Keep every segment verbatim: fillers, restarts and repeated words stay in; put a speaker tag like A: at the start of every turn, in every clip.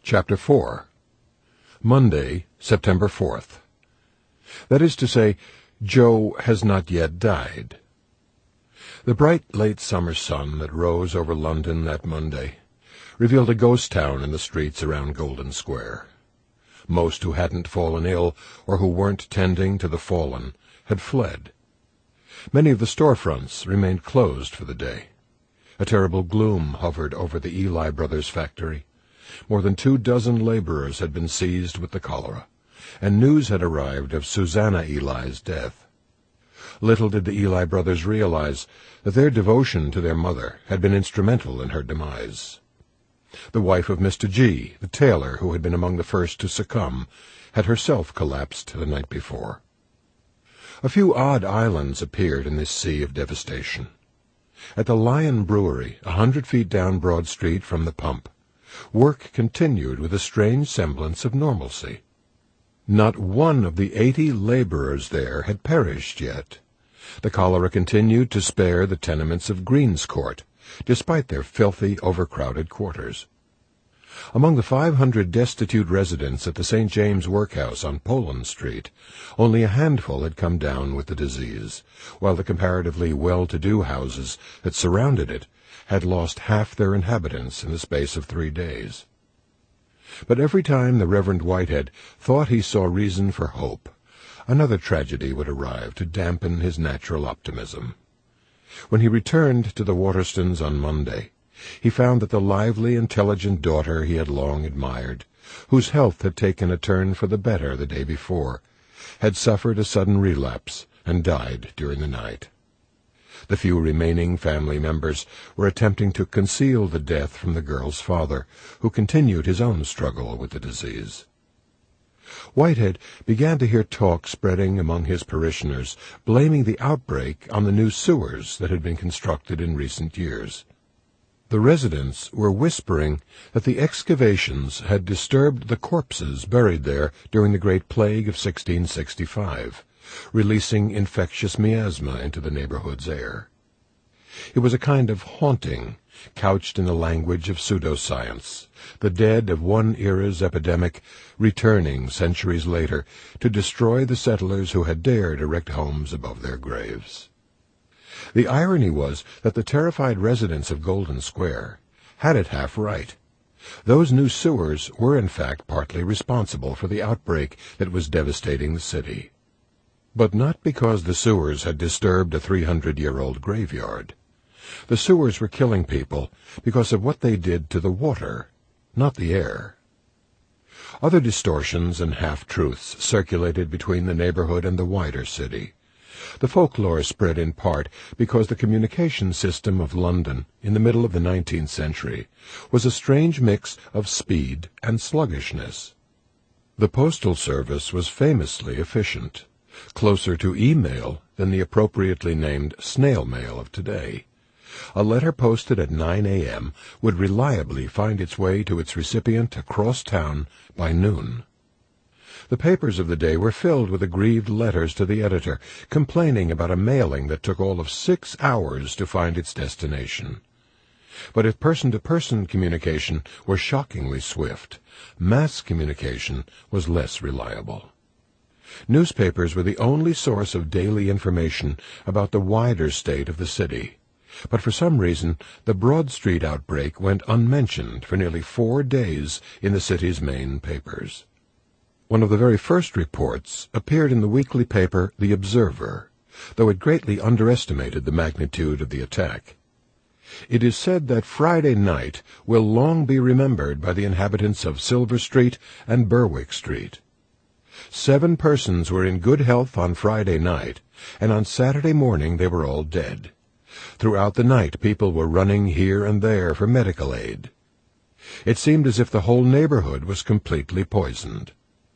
A: Chapter four. Monday, September fourth. That is to say, Joe has not yet died. The bright late summer sun that rose over London that Monday revealed a ghost town in the streets around Golden Square. Most who hadn't fallen ill or who weren't tending to the fallen had fled. Many of the storefronts remained closed for the day. A terrible gloom hovered over the Eli Brothers factory. More than two dozen laborers had been seized with the cholera, and news had arrived of Susanna Eli's death. Little did the Eli brothers realize that their devotion to their mother had been instrumental in her demise. The wife of Mister G., the tailor who had been among the first to succumb, had herself collapsed the night before. A few odd islands appeared in this sea of devastation. At the Lion Brewery, a hundred feet down Broad Street from the pump, work continued with a strange semblance of normalcy. Not one of the eighty laborers there had perished yet. The cholera continued to spare the tenements of Greens Court, despite their filthy, overcrowded quarters. Among the five hundred destitute residents at the Saint James Workhouse on Poland Street, only a handful had come down with the disease, while the comparatively well-to-do houses that surrounded it had lost half their inhabitants in the space of three days. But every time the Reverend Whitehead thought he saw reason for hope, another tragedy would arrive to dampen his natural optimism. When he returned to the Waterstons on Monday, he found that the lively, intelligent daughter he had long admired, whose health had taken a turn for the better the day before, had suffered a sudden relapse and died during the night. The few remaining family members were attempting to conceal the death from the girl's father, who continued his own struggle with the disease. Whitehead began to hear talk spreading among his parishioners, blaming the outbreak on the new sewers that had been constructed in recent years. The residents were whispering that the excavations had disturbed the corpses buried there during the Great Plague of sixteen sixty-five, releasing infectious miasma into the neighborhood's air. It was a kind of haunting, couched in the language of pseudoscience, the dead of one era's epidemic returning centuries later to destroy the settlers who had dared erect homes above their graves. The irony was that the terrified residents of Golden Square had it half right. Those new sewers were in fact partly responsible for the outbreak that was devastating the city. But not because the sewers had disturbed a three hundred year old graveyard. The sewers were killing people because of what they did to the water, not the air. Other distortions and half-truths circulated between the neighborhood and the wider city. The folklore spread in part because the communication system of London in the middle of the nineteenth century was a strange mix of speed and sluggishness. The postal service was famously efficient, closer to email than the appropriately named snail mail of today. A letter posted at nine a.m. would reliably find its way to its recipient across town by noon. The papers of the day were filled with aggrieved letters to the editor, complaining about a mailing that took all of six hours to find its destination. But if person-to-person communication was shockingly swift, mass communication was less reliable. Newspapers were the only source of daily information about the wider state of the city, but for some reason the Broad Street outbreak went unmentioned for nearly four days in the city's main papers. One of the very first reports appeared in the weekly paper The Observer, though it greatly underestimated the magnitude of the attack. It is said that Friday night will long be remembered by the inhabitants of Silver Street and Berwick Street. Seven persons were in good health on Friday night, and on Saturday morning they were all dead. Throughout the night people were running here and there for medical aid. It seemed as if the whole neighborhood was completely poisoned.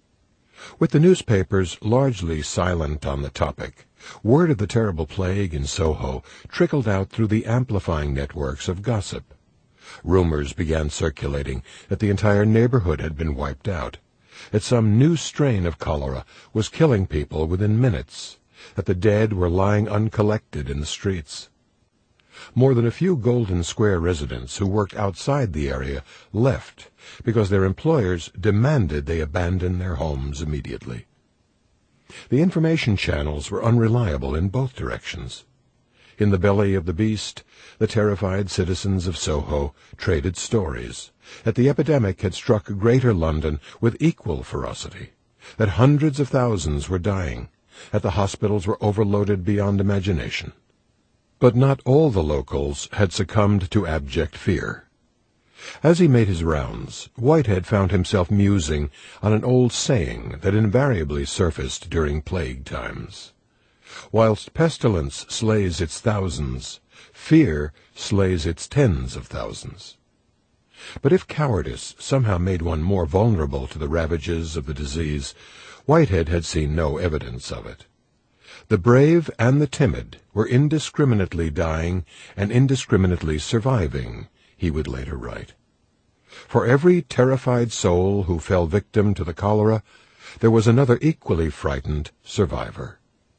A: With the newspapers largely silent on the topic, word of the terrible plague in Soho trickled out through the amplifying networks of gossip. Rumors began circulating that the entire neighborhood had been wiped out, that some new strain of cholera was killing people within minutes, that the dead were lying uncollected in the streets. More than a few Golden Square residents who worked outside the area left because their employers demanded they abandon their homes immediately. The information channels were unreliable in both directions. In the belly of the beast, the terrified citizens of Soho traded stories that the epidemic had struck Greater London with equal ferocity, that hundreds of thousands were dying, that the hospitals were overloaded beyond imagination. But not all the locals had succumbed to abject fear. As he made his rounds, Whitehead found himself musing on an old saying that invariably surfaced during plague times. Whilst pestilence slays its thousands, fear slays its tens of thousands. But if cowardice somehow made one more vulnerable to the ravages of the disease, Whitehead had seen no evidence of it. The brave and the timid were indiscriminately dying and indiscriminately surviving, he would later write. For every terrified soul who fell victim to the cholera, there was another equally frightened survivor.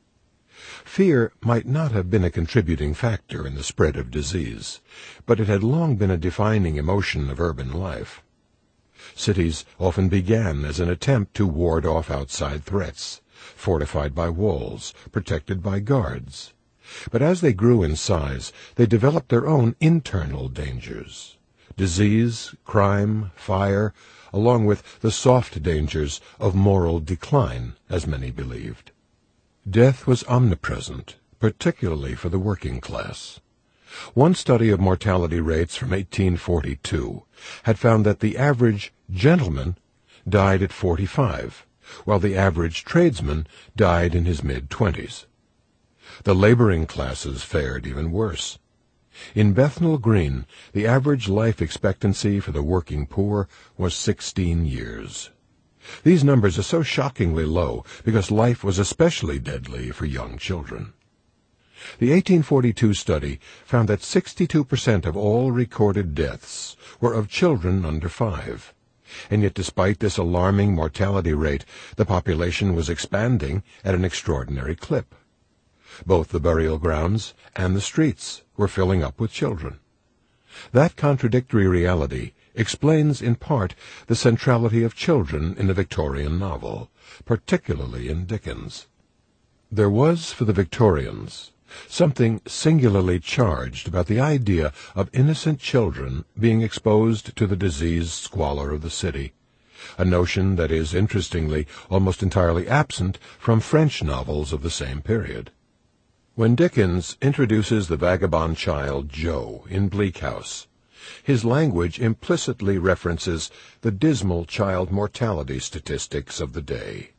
A: Fear might not have been a contributing factor in the spread of disease, but it had long been a defining emotion of urban life. Cities often began as an attempt to ward off outside threats, fortified by walls, protected by guards. But as they grew in size, they developed their own internal dangers. Disease, crime, fire, along with the soft dangers of moral decline, as many believed. Death was omnipresent, particularly for the working class. One study of mortality rates from eighteen forty-two had found that the average gentleman died at forty-five, while the average tradesman died in his mid-twenties. The laboring classes fared even worse. In Bethnal Green, the average life expectancy for the working poor was sixteen years. These numbers are so shockingly low because life was especially deadly for young children. The eighteen forty-two study found that sixty-two percent of all recorded deaths were of children under five. And yet despite this alarming mortality rate, the population was expanding at an extraordinary clip. Both the burial grounds and the streets were filling up with children. That contradictory reality explains in part the centrality of children in the Victorian novel, particularly in Dickens. There was, for the Victorians, something singularly charged about the idea of innocent children being exposed to the diseased squalor of the city, a notion that is, interestingly, almost entirely absent from French novels of the same period. When Dickens introduces the vagabond child Joe in Bleak House, his language implicitly references the dismal child mortality statistics of the day.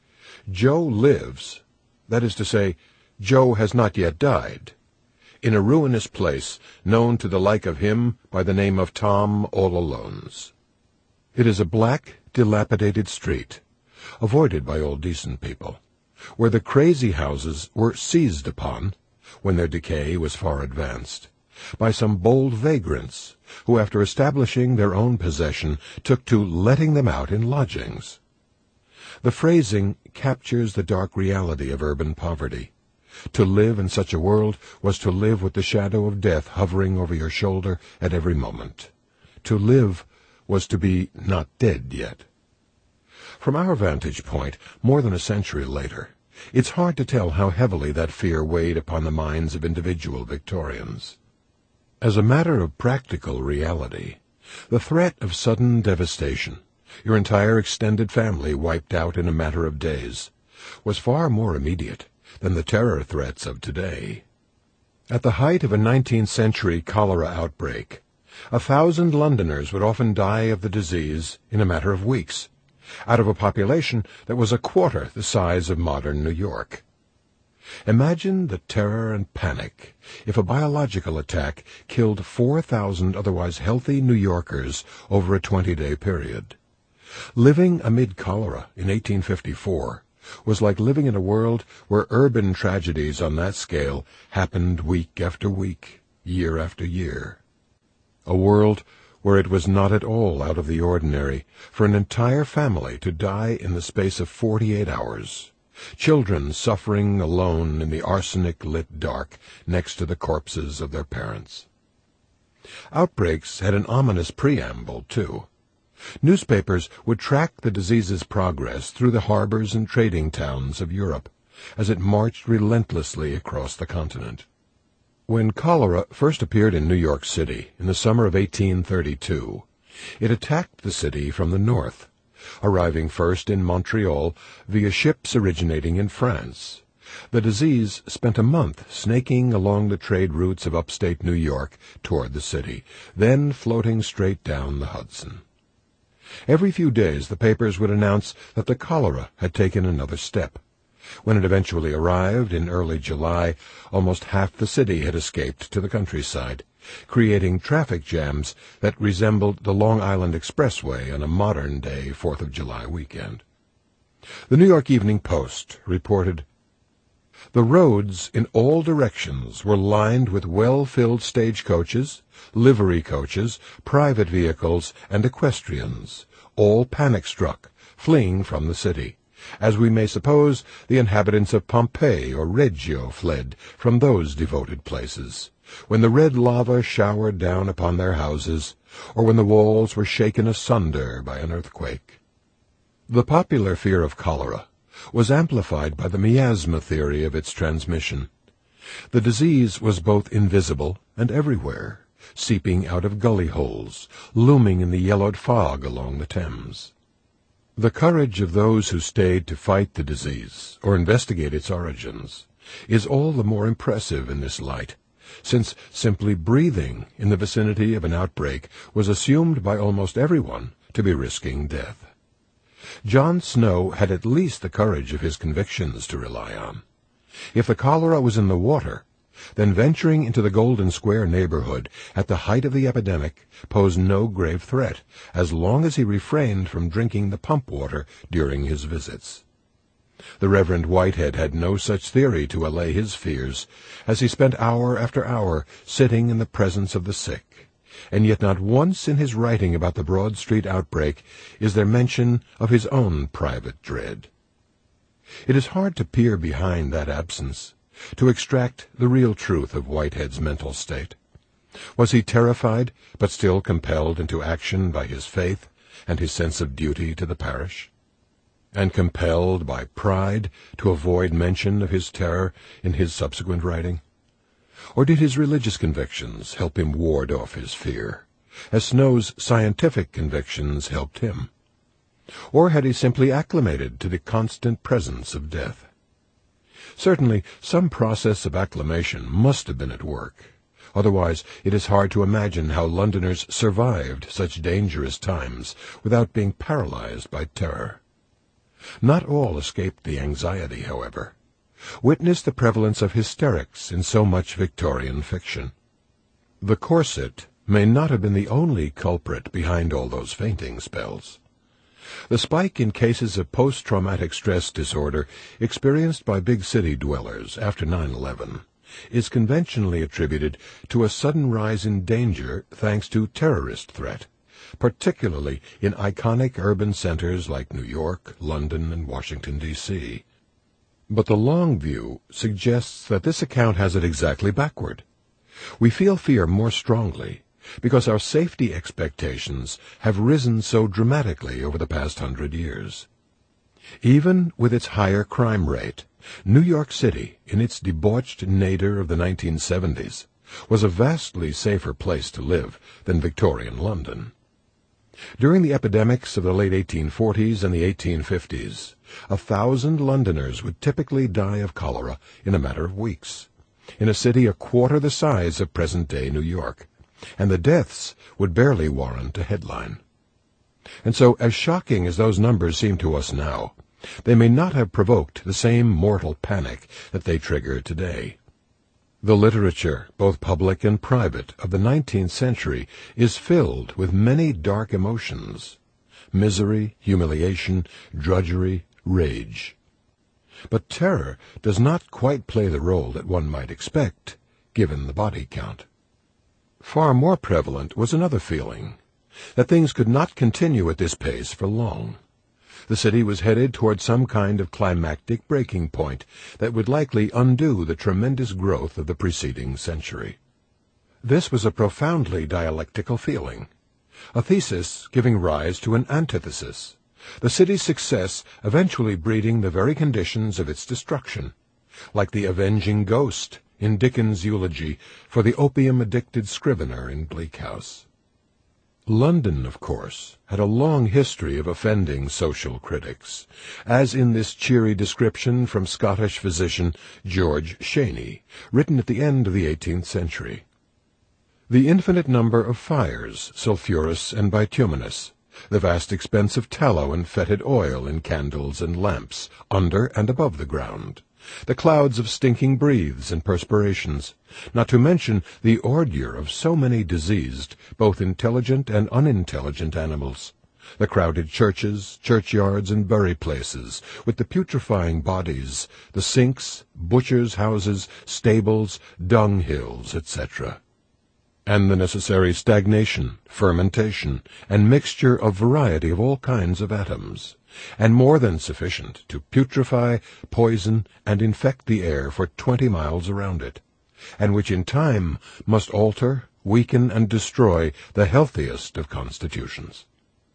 A: Joe lives, that is to say, Joe has not yet died, in a ruinous place known to the like of him by the name of Tom All-Alone's. It is a black, dilapidated street, avoided by all decent people, where the crazy houses were seized upon, when their decay was far advanced, by some bold vagrants who, after establishing their own possession, took to letting them out in lodgings. The phrasing captures the dark reality of urban poverty. To live in such a world was to live with the shadow of death hovering over your shoulder at every moment. To live was to be not dead yet. From our vantage point, more than a century later, it's hard to tell how heavily that fear weighed upon the minds of individual Victorians. As a matter of practical reality, the threat of sudden devastation, your entire extended family wiped out in a matter of days, was far more immediate than the terror threats of today. At the height of a nineteenth century cholera outbreak, a thousand Londoners would often die of the disease in a matter of weeks, out of a population that was a quarter the size of modern New York. Imagine the terror and panic if a biological attack killed four thousand otherwise healthy New Yorkers over a twenty-day period. Living amid cholera in eighteen fifty-four was like living in a world where urban tragedies on that scale happened week after week, year after year. A world where it was not at all out of the ordinary for an entire family to die in the space of forty-eight hours, children suffering alone in the arsenic-lit dark next to the corpses of their parents. Outbreaks had an ominous preamble, too. Newspapers would track the disease's progress through the harbors and trading towns of Europe as it marched relentlessly across the continent. When cholera first appeared in New York City in the summer of eighteen thirty-two, it attacked the city from the north, arriving first in Montreal via ships originating in France. The disease spent a month snaking along the trade routes of upstate New York toward the city, then floating straight down the Hudson. Every few days the papers would announce that the cholera had taken another step. When it eventually arrived in early July, almost half the city had escaped to the countryside, creating traffic jams that resembled the Long Island Expressway on a modern-day Fourth of July weekend. The New York Evening Post reported, "The roads in all directions were lined with well-filled stagecoaches, livery coaches, private vehicles, and equestrians, all panic-struck, fleeing from the city. As we may suppose, the inhabitants of Pompeii or Reggio fled from those devoted places, when the red lava showered down upon their houses, or when the walls were shaken asunder by an earthquake." The popular fear of cholera was amplified by the miasma theory of its transmission. The disease was both invisible and everywhere, seeping out of gully holes, looming in the yellowed fog along the Thames. The courage of those who stayed to fight the disease or investigate its origins is all the more impressive in this light, since simply breathing in the vicinity of an outbreak was assumed by almost everyone to be risking death. John Snow had at least the courage of his convictions to rely on. If the cholera was in the water, then venturing into the Golden Square neighborhood at the height of the epidemic posed no grave threat, as long as he refrained from drinking the pump water during his visits. The Reverend Whitehead had no such theory to allay his fears, as he spent hour after hour sitting in the presence of the sick, and yet not once in his writing about the Broad Street outbreak is there mention of his own private dread. It is hard to peer behind that absence, to extract the real truth of Whitehead's mental state. Was he terrified, but still compelled into action by his faith and his sense of duty to the parish? And compelled by pride to avoid mention of his terror in his subsequent writing? Or did his religious convictions help him ward off his fear, as Snow's scientific convictions helped him? Or had he simply acclimated to the constant presence of death? Certainly, some process of acclimation must have been at work. Otherwise, it is hard to imagine how Londoners survived such dangerous times without being paralyzed by terror. Not all escaped the anxiety, however. Witness the prevalence of hysterics in so much Victorian fiction. The corset may not have been the only culprit behind all those fainting spells. The spike in cases of post-traumatic stress disorder experienced by big city dwellers after nine eleven is conventionally attributed to a sudden rise in danger thanks to terrorist threat, particularly in iconic urban centers like New York, London, and Washington, D C But the long view suggests that this account has it exactly backward. We feel fear more strongly because our safety expectations have risen so dramatically over the past hundred years. Even with its higher crime rate, New York City, in its debauched nadir of the nineteen seventies, was a vastly safer place to live than Victorian London. During the epidemics of the late eighteen forties and the eighteen fifties, a thousand Londoners would typically die of cholera in a matter of weeks, in a city a quarter the size of present-day New York, and the deaths would barely warrant a headline. And so, as shocking as those numbers seem to us now, they may not have provoked the same mortal panic that they trigger today. The literature, both public and private, of the nineteenth century is filled with many dark emotions: misery, humiliation, drudgery, rage. But terror does not quite play the role that one might expect, given the body count. Far more prevalent was another feeling, that things could not continue at this pace for long. The city was headed toward some kind of climactic breaking point that would likely undo the tremendous growth of the preceding century. This was a profoundly dialectical feeling, a thesis giving rise to an antithesis, the city's success eventually breeding the very conditions of its destruction, like the avenging ghost in Dickens' eulogy for the opium-addicted scrivener in Bleak House. London, of course, had a long history of offending social critics, as in this cheery description from Scottish physician George Cheyne, written at the end of the eighteenth century. The infinite number of fires, sulphurous and bituminous, the vast expense of tallow and fetid oil in candles and lamps, under and above the ground, the clouds of stinking breathes and perspirations, not to mention the ordure of so many diseased, both intelligent and unintelligent animals, the crowded churches, churchyards, and bury-places, with the putrefying bodies, the sinks, butchers' houses, stables, dung-hills, et cetera, and the necessary stagnation, fermentation, and mixture of variety of all kinds of atoms, and more than sufficient to putrefy, poison, and infect the air for twenty miles around it, and which in time must alter, weaken, and destroy the healthiest of constitutions.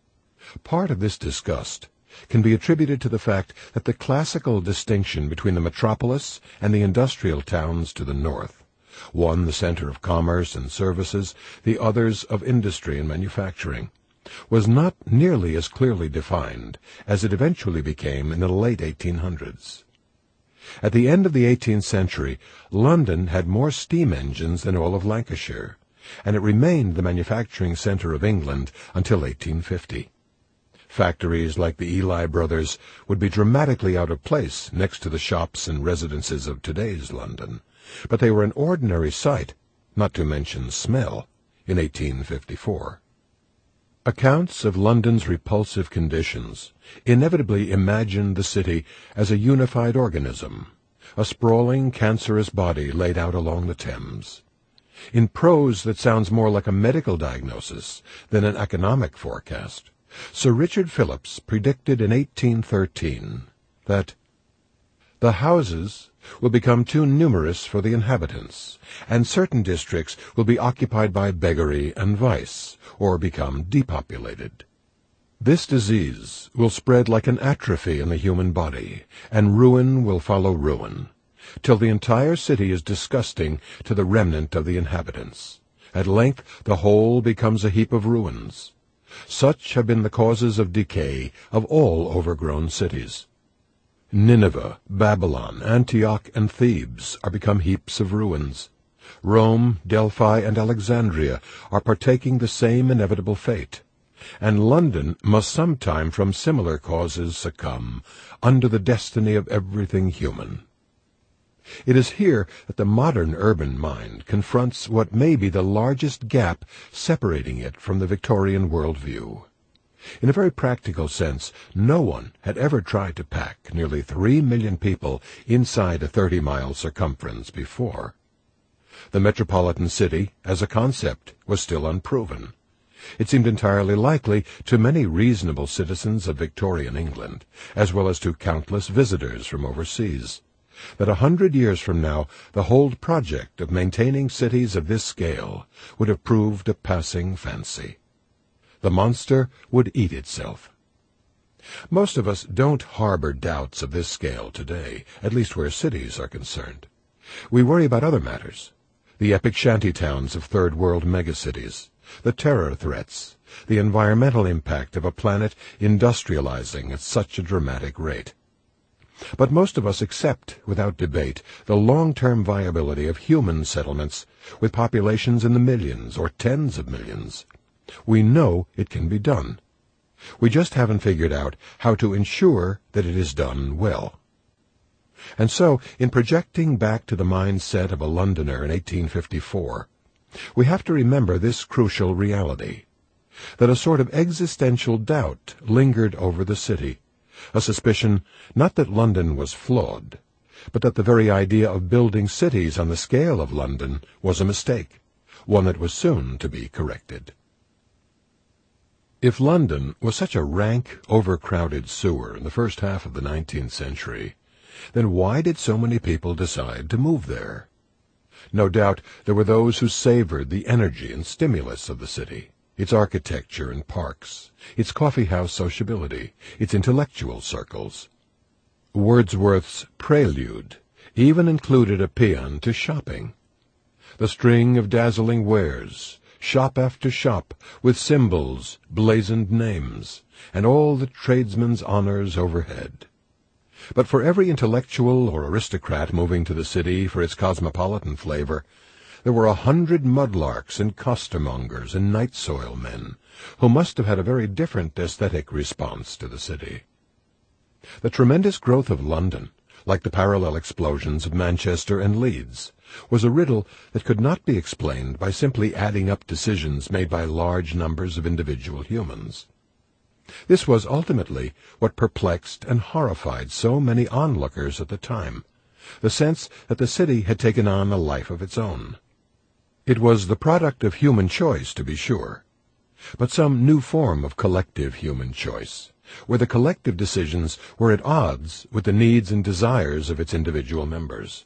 A: Part of this disgust can be attributed to the fact that the classical distinction between the metropolis and the industrial towns to the north, one the center of commerce and services, the others of industry and manufacturing, was not nearly as clearly defined as it eventually became in the late eighteen hundreds. At the end of the eighteenth century, London had more steam engines than all of Lancashire, and it remained the manufacturing center of England until eighteen fifty. Factories like the Ely Brothers would be dramatically out of place next to the shops and residences of today's London, but they were an ordinary sight, not to mention smell, in eighteen fifty-four. Accounts of London's repulsive conditions inevitably imagined the city as a unified organism, a sprawling, cancerous body laid out along the Thames. In prose that sounds more like a medical diagnosis than an economic forecast, Sir Richard Phillips predicted in eighteen thirteen that the houses will become too numerous for the inhabitants, and certain districts will be occupied by beggary and vice, or become depopulated. This disease will spread like an atrophy in the human body, and ruin will follow ruin, till the entire city is disgusting to the remnant of the inhabitants. At length the whole becomes a heap of ruins. Such have been the causes of decay of all overgrown cities. Nineveh, Babylon, Antioch, and Thebes are become heaps of ruins. Rome, Delphi, and Alexandria are partaking the same inevitable fate, and London must sometime from similar causes succumb under the destiny of everything human. It is here that the modern urban mind confronts what may be the largest gap separating it from the Victorian worldview. In a very practical sense, no one had ever tried to pack nearly three million people inside a thirty-mile circumference before. The metropolitan city, as a concept, was still unproven. It seemed entirely likely to many reasonable citizens of Victorian England, as well as to countless visitors from overseas, that a hundred years from now the whole project of maintaining cities of this scale would have proved a passing fancy. The monster would eat itself. Most of us don't harbor doubts of this scale today, at least where cities are concerned. We worry about other matters, the epic shanty towns of third-world megacities, the terror threats, the environmental impact of a planet industrializing at such a dramatic rate. But most of us accept, without debate, the long-term viability of human settlements with populations in the millions or tens of millions. We know it can be done. We just haven't figured out how to ensure that it is done well. And so, in projecting back to the mindset of a Londoner in eighteen fifty-four, we have to remember this crucial reality, that a sort of existential doubt lingered over the city, a suspicion not that London was flawed, but that the very idea of building cities on the scale of London was a mistake, one that was soon to be corrected. If London was such a rank, overcrowded sewer in the first half of the nineteenth century, then why did so many people decide to move there? No doubt there were those who savored the energy and stimulus of the city, its architecture and parks, its coffee-house sociability, its intellectual circles. Wordsworth's Prelude even included a paean to shopping. The string of dazzling wares, shop after shop, with symbols, blazoned names, and all the tradesmen's honors overhead. But for every intellectual or aristocrat moving to the city for its cosmopolitan flavor, there were a hundred mudlarks and costermongers and night-soil men, who must have had a very different aesthetic response to the city. The tremendous growth of London, like the parallel explosions of Manchester and Leeds, was a riddle that could not be explained by simply adding up decisions made by large numbers of individual humans. This was ultimately what perplexed and horrified so many onlookers at the time, the sense that the city had taken on a life of its own. It was the product of human choice, to be sure, but some new form of collective human choice, where the collective decisions were at odds with the needs and desires of its individual members.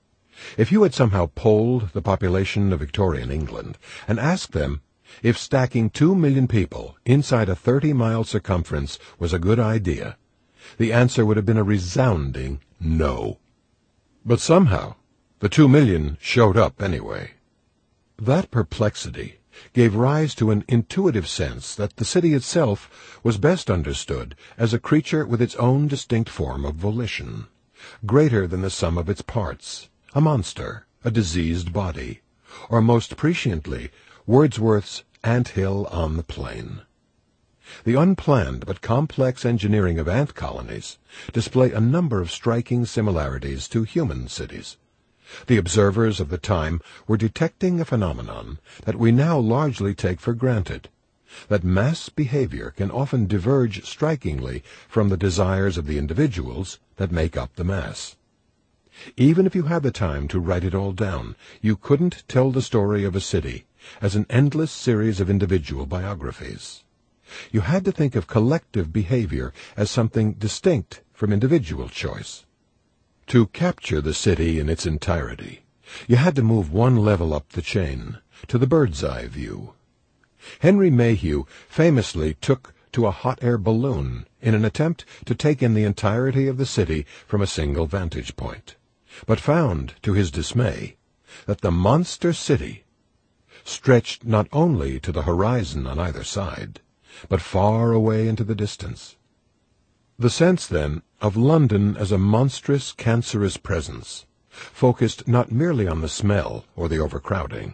A: If you had somehow polled the population of Victorian England and asked them if stacking two million people inside a thirty-mile circumference was a good idea, the answer would have been a resounding no. But somehow the two million showed up anyway. That perplexity gave rise to an intuitive sense that the city itself was best understood as a creature with its own distinct form of volition, greater than the sum of its parts, a monster, a diseased body, or most presciently, Wordsworth's ant-hill on the plain. The unplanned but complex engineering of ant colonies display a number of striking similarities to human cities. The observers of the time were detecting a phenomenon that we now largely take for granted, that mass behavior can often diverge strikingly from the desires of the individuals that make up the mass. Even if you had the time to write it all down, you couldn't tell the story of a city as an endless series of individual biographies. You had to think of collective behavior as something distinct from individual choice. To capture the city in its entirety, you had to move one level up the chain, to the bird's-eye view. Henry Mayhew famously took to a hot-air balloon in an attempt to take in the entirety of the city from a single vantage point, but found, to his dismay, that the monster city stretched not only to the horizon on either side, but far away into the distance. The sense, then, of London as a monstrous, cancerous presence focused not merely on the smell or the overcrowding.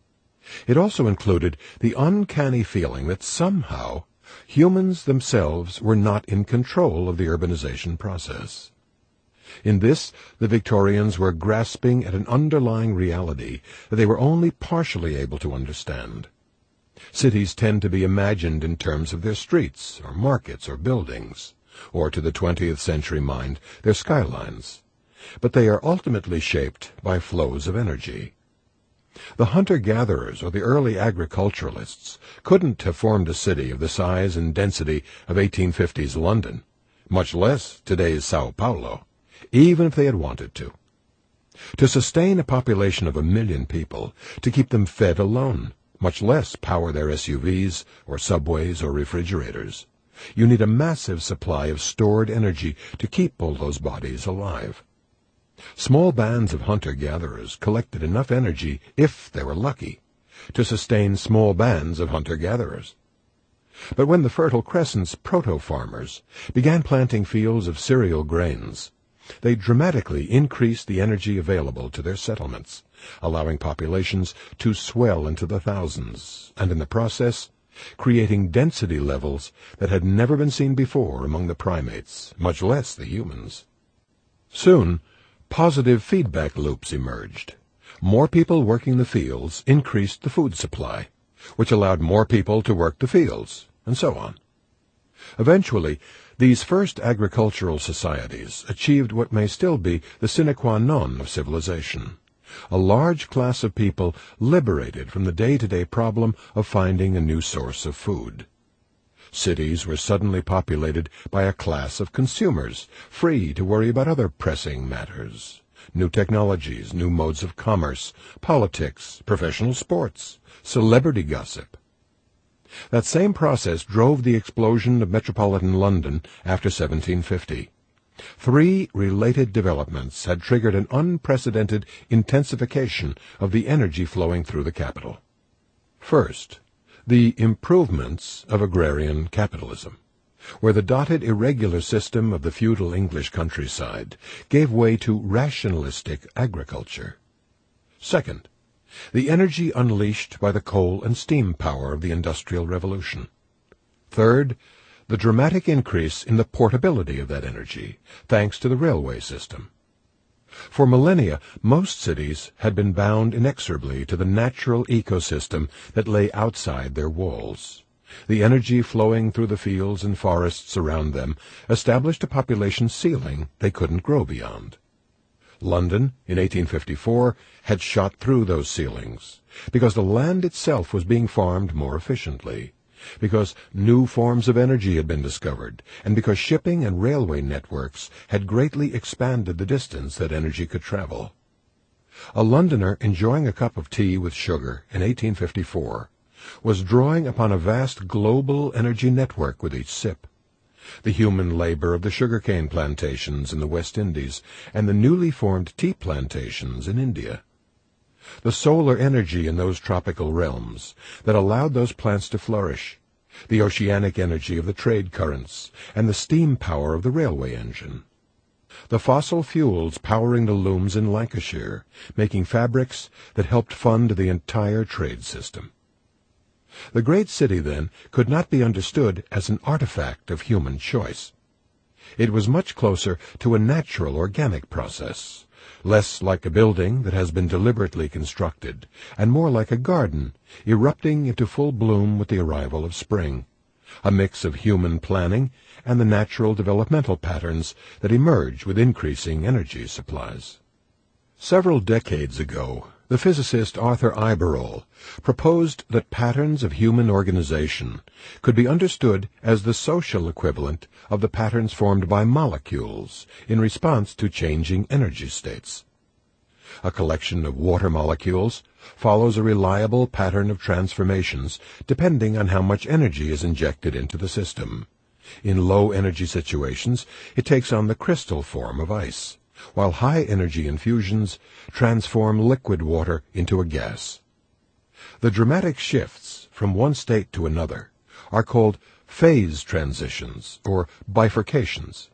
A: It also included the uncanny feeling that somehow humans themselves were not in control of the urbanization process. In this, the Victorians were grasping at an underlying reality that they were only partially able to understand. Cities tend to be imagined in terms of their streets, or markets, or buildings, or, to the twentieth century mind, their skylines, but they are ultimately shaped by flows of energy. The hunter-gatherers or the early agriculturalists couldn't have formed a city of the size and density of eighteen fifties London, much less today's Sao Paulo, even if they had wanted to. To sustain a population of a million people, to keep them fed alone, much less power their S U Vs or subways or refrigerators, you need a massive supply of stored energy to keep all those bodies alive. Small bands of hunter-gatherers collected enough energy, if they were lucky, to sustain small bands of hunter-gatherers. But when the Fertile Crescent's proto-farmers began planting fields of cereal grains, they dramatically increased the energy available to their settlements, allowing populations to swell into the thousands, and in the process, creating density levels that had never been seen before among the primates, much less the humans. Soon, positive feedback loops emerged. More people working the fields increased the food supply, which allowed more people to work the fields, and so on. Eventually, these first agricultural societies achieved what may still be the sine qua non of civilization, a large class of people liberated from the day-to-day problem of finding a new source of food. Cities were suddenly populated by a class of consumers, free to worry about other pressing matters. New technologies, new modes of commerce, politics, professional sports, celebrity gossip. That same process drove the explosion of metropolitan London after seventeen fifty. Three related developments had triggered an unprecedented intensification of the energy flowing through the capital. First, the improvements of agrarian capitalism, where the dotted irregular system of the feudal English countryside gave way to rationalistic agriculture. Second, the energy unleashed by the coal and steam power of the Industrial Revolution. Third, the dramatic increase in the portability of that energy, thanks to the railway system. For millennia, most cities had been bound inexorably to the natural ecosystem that lay outside their walls. The energy flowing through the fields and forests around them established a population ceiling they couldn't grow beyond. London, in eighteen fifty-four, had shot through those ceilings, because the land itself was being farmed more efficiently, because new forms of energy had been discovered, and because shipping and railway networks had greatly expanded the distance that energy could travel. A Londoner enjoying a cup of tea with sugar in eighteen fifty-four was drawing upon a vast global energy network with each sip. The human labor of the sugarcane plantations in the West Indies and the newly formed tea plantations in India. The solar energy in those tropical realms that allowed those plants to flourish, the oceanic energy of the trade currents, and the steam power of the railway engine. The fossil fuels powering the looms in Lancashire, making fabrics that helped fund the entire trade system. The great city, then, could not be understood as an artifact of human choice. It was much closer to a natural organic process, less like a building that has been deliberately constructed, and more like a garden, erupting into full bloom with the arrival of spring, a mix of human planning and the natural developmental patterns that emerge with increasing energy supplies. Several decades ago, the physicist Arthur Iberol proposed that patterns of human organization could be understood as the social equivalent of the patterns formed by molecules in response to changing energy states. A collection of water molecules follows a reliable pattern of transformations depending on how much energy is injected into the system. In low-energy situations, it takes on the crystal form of ice, while high-energy infusions transform liquid water into a gas. The dramatic shifts from one state to another are called phase transitions or bifurcations.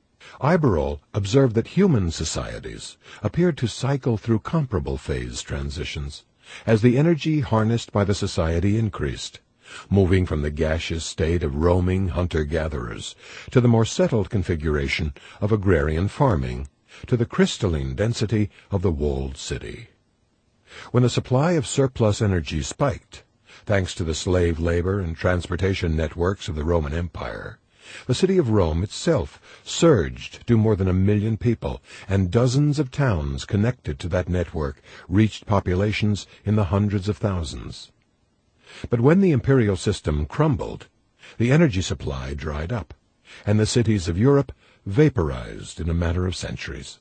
A: Iberol observed that human societies appeared to cycle through comparable phase transitions as the energy harnessed by the society increased, moving from the gaseous state of roaming hunter-gatherers to the more settled configuration of agrarian farming, to the crystalline density of the walled city. When the supply of surplus energy spiked, thanks to the slave labor and transportation networks of the Roman Empire, the city of Rome itself surged to more than a million people, and dozens of towns connected to that network reached populations in the hundreds of thousands. But when the imperial system crumbled, the energy supply dried up, and the cities of Europe vaporized in a matter of centuries.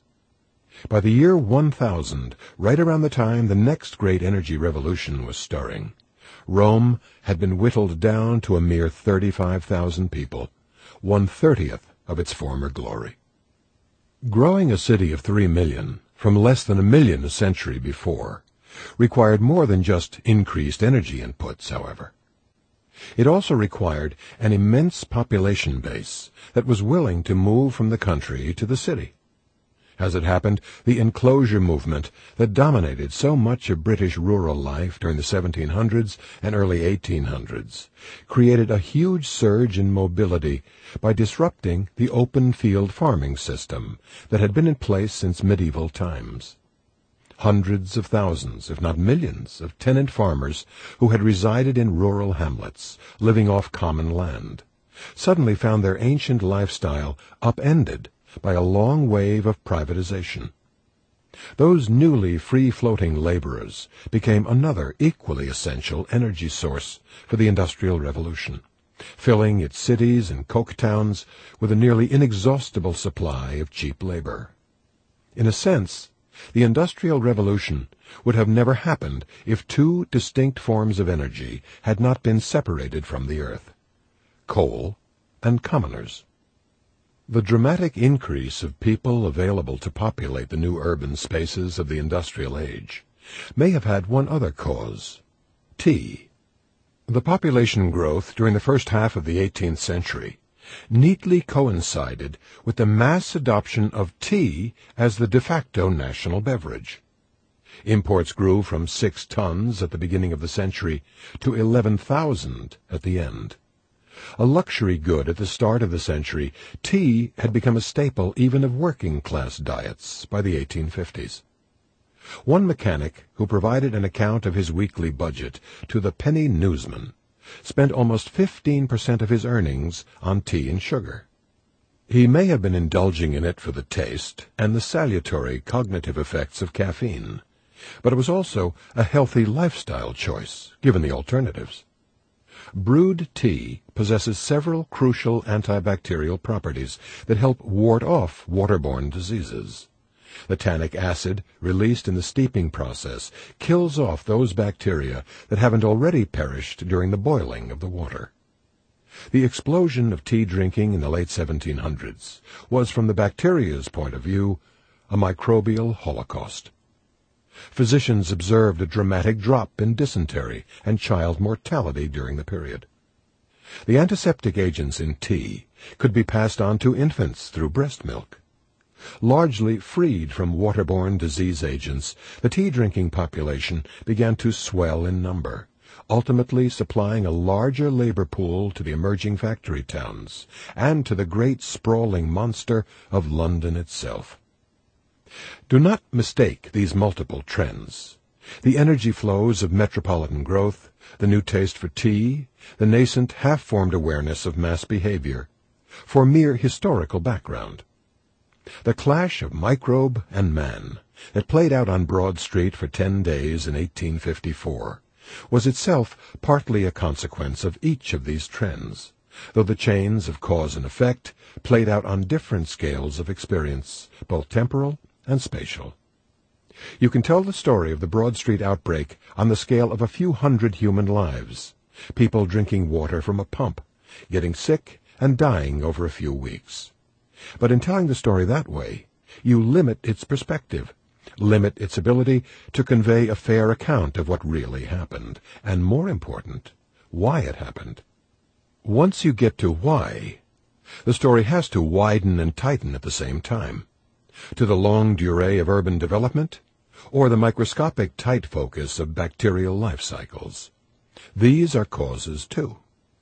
A: By the year one thousand, right around the time the next great energy revolution was stirring, Rome had been whittled down to a mere thirty-five thousand people, one-thirtieth of its former glory. Growing a city of three million from less than a million a century before required more than just increased energy inputs, however. It also required an immense population base that was willing to move from the country to the city. As it happened, the enclosure movement that dominated so much of British rural life during the seventeen hundreds and early eighteen hundreds created a huge surge in mobility by disrupting the open-field farming system that had been in place since medieval times. Hundreds of thousands, if not millions, of tenant farmers who had resided in rural hamlets, living off common land, suddenly found their ancient lifestyle upended by a long wave of privatization. Those newly free-floating laborers became another equally essential energy source for the Industrial Revolution. filling its cities and coke towns with a nearly inexhaustible supply of cheap labor. In a sense, the Industrial Revolution would have never happened if two distinct forms of energy had not been separated from the earth: coal and commoners. The dramatic increase of people available to populate the new urban spaces of the industrial age may have had one other cause: tea. The population growth during the first half of the eighteenth century neatly coincided with the mass adoption of tea as the de facto national beverage. Imports grew from six tons at the beginning of the century to eleven thousand at the end. A luxury good at the start of the century, tea had become a staple even of working-class diets by the eighteen fifties. One mechanic who provided an account of his weekly budget to the Penny Newsman spent almost fifteen percent of his earnings on tea and sugar. He may have been indulging in it for the taste and the salutary cognitive effects of caffeine, but it was also a healthy lifestyle choice, given the alternatives. Brewed tea possesses several crucial antibacterial properties that help ward off waterborne diseases. The tannic acid released in the steeping process kills off those bacteria that haven't already perished during the boiling of the water. The explosion of tea drinking in the late seventeen hundreds was, from the bacteria's point of view, a microbial holocaust. Physicians observed a dramatic drop in dysentery and child mortality during the period. The antiseptic agents in tea could be passed on to infants through breast milk. Largely freed from waterborne disease agents, the tea-drinking population began to swell in number, ultimately supplying a larger labor pool to the emerging factory towns and to the great sprawling monster of London itself. Do not mistake these multiple trends: the energy flows of metropolitan growth, the new taste for tea, the nascent half-formed awareness of mass behavior, for mere historical background. The clash of microbe and man that played out on Broad Street for ten days in eighteen fifty-four was itself partly a consequence of each of these trends, though the chains of cause and effect played out on different scales of experience, both temporal and spatial. You can tell the story of the Broad Street outbreak on the scale of a few hundred human lives, people drinking water from a pump, getting sick and dying over a few weeks. But in telling the story that way, you limit its perspective, limit its ability to convey a fair account of what really happened, and more important, why it happened. Once you get to why, the story has to widen and tighten at the same time, to the longue durée of urban development, or the microscopic tight focus of bacterial life cycles. These are causes, too.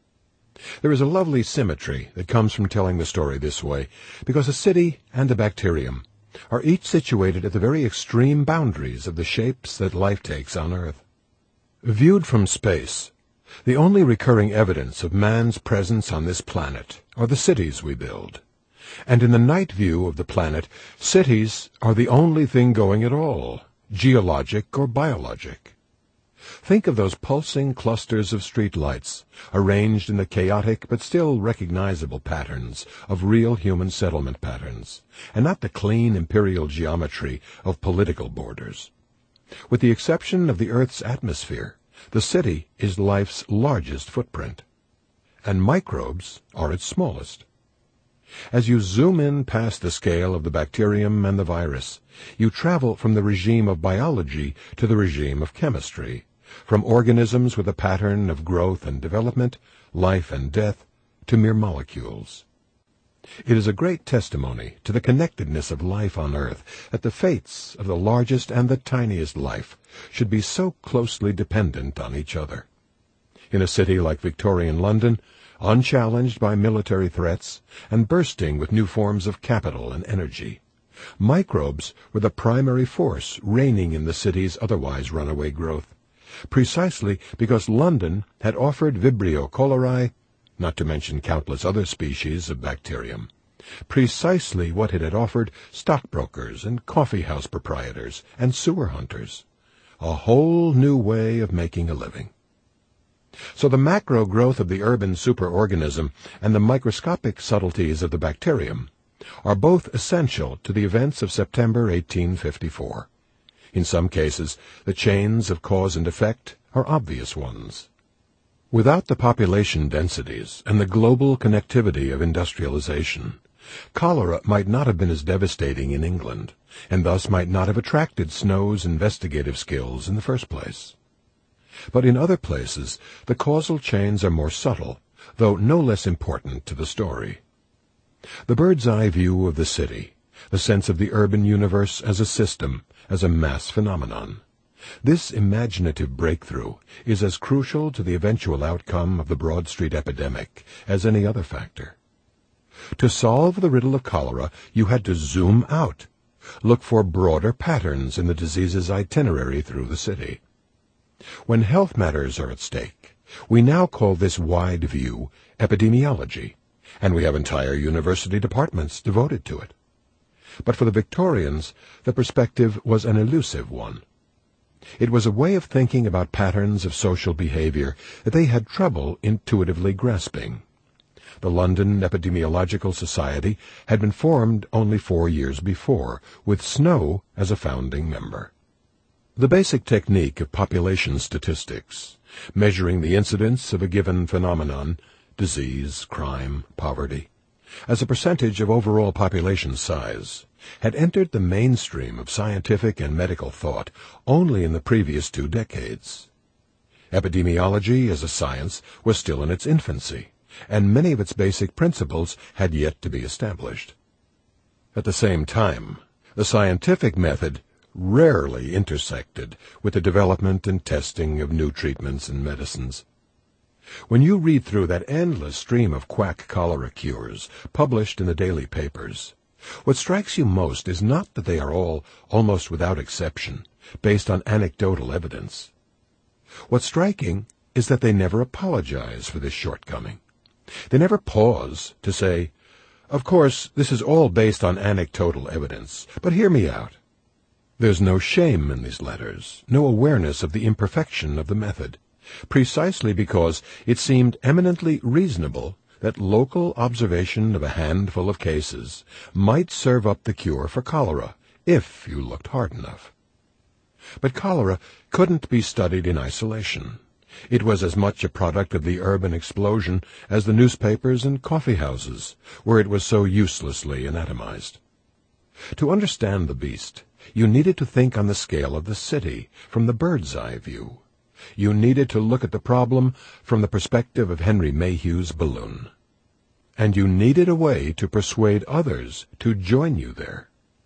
A: There is a lovely symmetry that comes from telling the story this way, because a city and a bacterium are each situated at the very extreme boundaries of the shapes that life takes on Earth. Viewed from space, the only recurring evidence of man's presence on this planet are the cities we build. And in the night view of the planet, cities are the only thing going at all, geologic or biologic. Think of those pulsing clusters of streetlights, arranged in the chaotic but still recognizable patterns of real human settlement patterns, and not the clean imperial geometry of political borders. With the exception of the Earth's atmosphere, the city is life's largest footprint, and microbes are its smallest. As you zoom in past the scale of the bacterium and the virus, you travel from the regime of biology to the regime of chemistry, from organisms with a pattern of growth and development, life and death, to mere molecules. It is a great testimony to the connectedness of life on Earth that the fates of the largest and the tiniest life should be so closely dependent on each other. In a city like Victorian London, unchallenged by military threats and bursting with new forms of capital and energy, microbes were the primary force reigning in the city's otherwise runaway growth, precisely because London had offered Vibrio cholerae, not to mention countless other species of bacterium, precisely what it had offered stockbrokers and coffee-house proprietors and sewer hunters, a whole new way of making a living. So the macro growth of the urban superorganism and the microscopic subtleties of the bacterium are both essential to the events of September eighteen fifty-four. In some cases, the chains of cause and effect are obvious ones. Without the population densities and the global connectivity of industrialization, cholera might not have been as devastating in England, and thus might not have attracted Snow's investigative skills in the first place. But in other places, the causal chains are more subtle, though no less important to the story. The bird's-eye view of the city, the sense of the urban universe as a system, as a mass phenomenon. This imaginative breakthrough is as crucial to the eventual outcome of the Broad Street epidemic as any other factor. To solve the riddle of cholera, you had to zoom out, look for broader patterns in the disease's itinerary through the city. When health matters are at stake, we now call this wide view epidemiology, and we have entire university departments devoted to it. But for the Victorians, the perspective was an elusive one. It was a way of thinking about patterns of social behavior that they had trouble intuitively grasping. The London Epidemiological Society had been formed only four years before, with Snow as a founding member. The basic technique of population statistics, measuring the incidence of a given phenomenon, disease, crime, poverty, as a percentage of overall population size, had entered the mainstream of scientific and medical thought only in the previous two decades. Epidemiology as a science was still in its infancy, and many of its basic principles had yet to be established. At the same time, the scientific method rarely intersected with the development and testing of new treatments and medicines. When you read through that endless stream of quack cholera cures published in the daily papers, what strikes you most is not that they are all, almost without exception, based on anecdotal evidence. What's striking is that they never apologize for this shortcoming. They never pause to say, "Of course, this is all based on anecdotal evidence, but hear me out." There's no shame in these letters, no awareness of the imperfection of the method, precisely because it seemed eminently reasonable that local observation of a handful of cases might serve up the cure for cholera, if you looked hard enough. But cholera couldn't be studied in isolation. It was as much a product of the urban explosion as the newspapers and coffee houses, where it was so uselessly anatomized. To understand the beast, you needed to think on the scale of the city, from the bird's-eye view. You needed to look at the problem from the perspective of Henry Mayhew's balloon. And you needed a way to persuade others to join you there.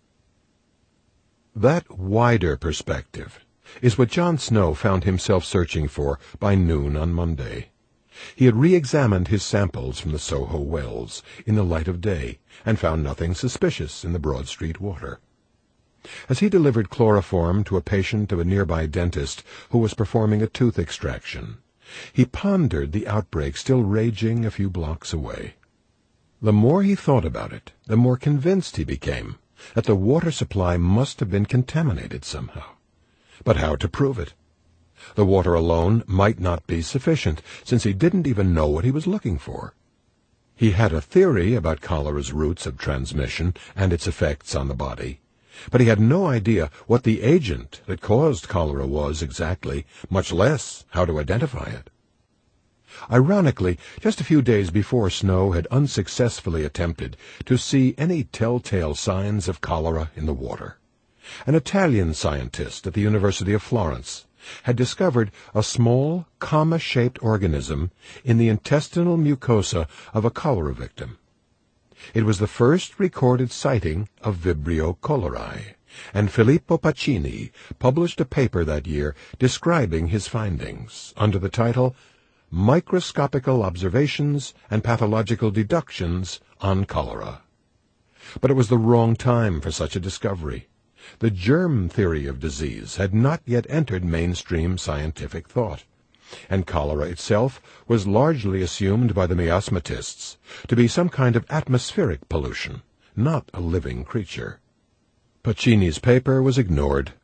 A: That wider perspective is what John Snow found himself searching for by noon on Monday. He had re-examined his samples from the Soho wells in the light of day and found nothing suspicious in the Broad Street water. As he delivered chloroform to a patient of a nearby dentist who was performing a tooth extraction, he pondered the outbreak still raging a few blocks away. The more he thought about it, the more convinced he became that the water supply must have been contaminated somehow. But how to prove it? The water alone might not be sufficient, since he didn't even know what he was looking for. He had a theory about cholera's routes of transmission and its effects on the body, but he had no idea what the agent that caused cholera was exactly, much less how to identify it. Ironically, just a few days before Snow had unsuccessfully attempted to see any telltale signs of cholera in the water, an Italian scientist at the University of Florence had discovered a small, comma-shaped organism in the intestinal mucosa of a cholera victim. It was the first recorded sighting of Vibrio cholerae, and Filippo Pacini published a paper that year describing his findings under the title Microscopical Observations and Pathological Deductions on Cholera. But it was the wrong time for such a discovery. The germ theory of disease had not yet entered mainstream scientific thought, and cholera itself was largely assumed by the miasmatists to be some kind of atmospheric pollution, not a living creature. Pacini's paper was ignored.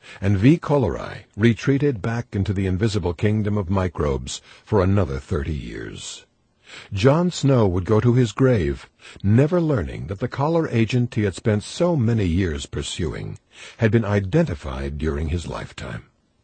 A: and V. cholerae retreated back into the invisible kingdom of microbes for another thirty years. John Snow would go to his grave, never learning that the cholera agent he had spent so many years pursuing had been identified during his lifetime.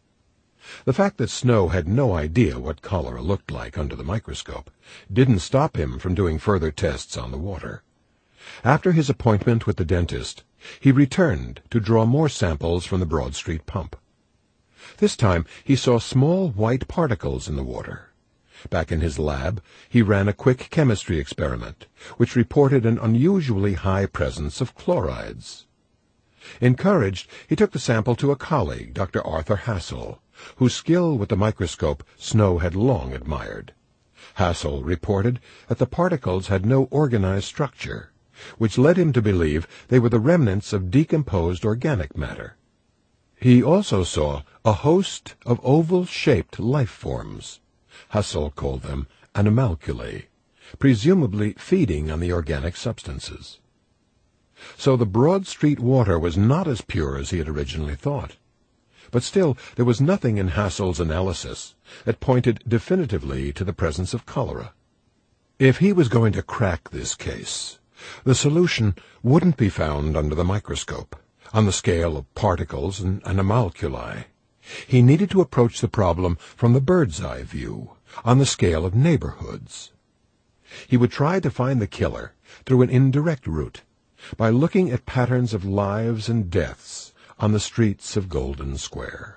A: The fact that Snow had no idea what cholera looked like under the microscope didn't stop him from doing further tests on the water. After his appointment with the dentist, he returned to draw more samples from the Broad Street pump. This time he saw small white particles in the water. Back in his lab, he ran a quick chemistry experiment, which reported an unusually high presence of chlorides. Encouraged, he took the sample to a colleague, Doctor Arthur Hassel, whose skill with the microscope Snow had long admired. Hassel reported that the particles had no organized structure, which led him to believe they were the remnants of decomposed organic matter. He also saw a host of oval-shaped life forms. Hassel called them animalculae, presumably feeding on the organic substances. So the Broad Street water was not as pure as he had originally thought. But still, there was nothing in Hassel's analysis that pointed definitively to the presence of cholera. If he was going to crack this case, the solution wouldn't be found under the microscope, on the scale of particles and animalculae. He needed to approach the problem from the bird's-eye view, on the scale of neighborhoods. He would try to find the killer through an indirect route, by looking at patterns of lives and deaths on the streets of Golden Square.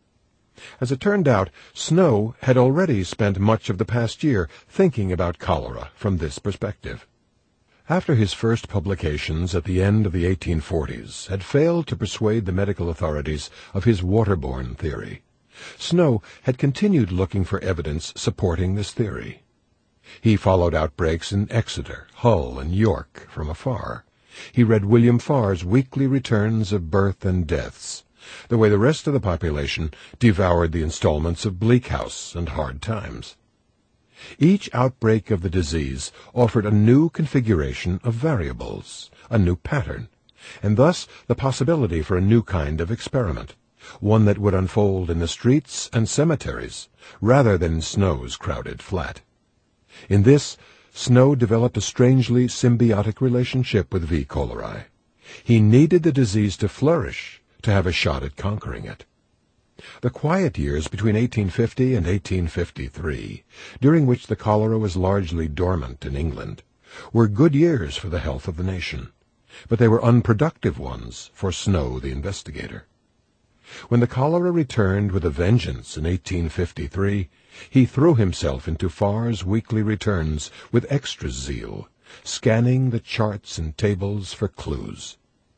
A: As it turned out, Snow had already spent much of the past year thinking about cholera from this perspective. After his first publications at the end of the eighteen forties had failed to persuade the medical authorities of his waterborne theory, Snow had continued looking for evidence supporting this theory. He followed outbreaks in Exeter, Hull, and York from afar. He read William Farr's weekly returns of birth and deaths, the way the rest of the population devoured the installments of Bleak House and Hard Times. Each outbreak of the disease offered a new configuration of variables, a new pattern, and thus the possibility for a new kind of experiment, one that would unfold in the streets and cemeteries rather than in Snow's crowded flat. In this, Snow developed a strangely symbiotic relationship with V. cholerae. He needed the disease to flourish to have a shot at conquering it. The quiet years between eighteen fifty and eighteen fifty-three, during which the cholera was largely dormant in England, were good years for the health of the nation, but they were unproductive ones for Snow the investigator. When the cholera returned with a vengeance in eighteen fifty-three, he threw himself into Farr's weekly returns with extra zeal, scanning the charts and tables for clues.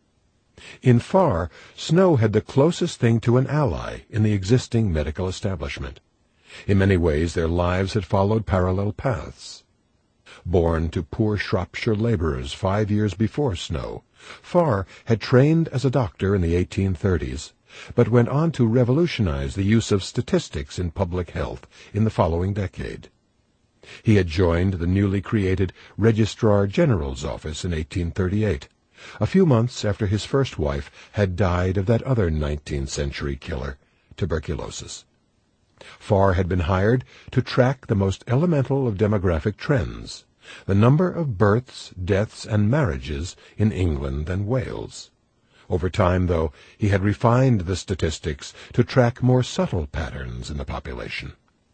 A: In Farr, Snow had the closest thing to an ally in the existing medical establishment. In many ways their lives had followed parallel paths. Born to poor Shropshire labourers five years before Snow, Farr had trained as a doctor in the eighteen thirties, but went on to revolutionize the use of statistics in public health in the following decade. He had joined the newly created Registrar General's office in eighteen thirty-eight, a few months after his first wife had died of that other nineteenth century killer, tuberculosis. Farr had been hired to track the most elemental of demographic trends, the number of births, deaths, and marriages in England and Wales. Over time, though, he had refined the statistics to track more subtle patterns in the population.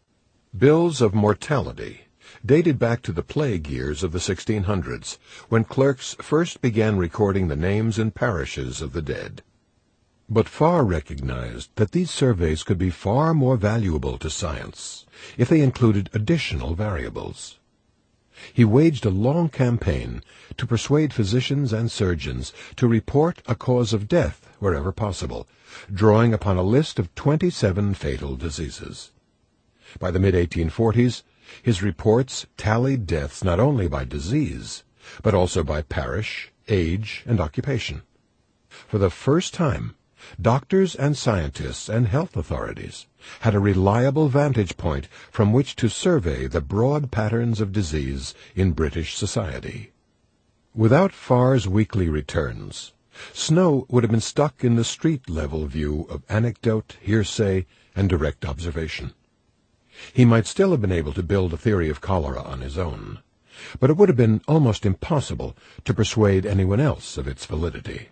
A: Bills of mortality dated back to the plague years of the sixteen hundreds, when clerks first began recording the names and parishes of the dead. But Farr recognized that these surveys could be far more valuable to science if they included additional variables. He waged a long campaign to persuade physicians and surgeons to report a cause of death wherever possible, drawing upon a list of twenty-seven fatal diseases. By the mid eighteen forties, his reports tallied deaths not only by disease, but also by parish, age, and occupation. For the first time, doctors and scientists and health authorities had a reliable vantage point from which to survey the broad patterns of disease in British society. Without Farr's weekly returns, Snow would have been stuck in the street-level view of anecdote, hearsay, and direct observation. He might still have been able to build a theory of cholera on his own, but it would have been almost impossible to persuade anyone else of its validity.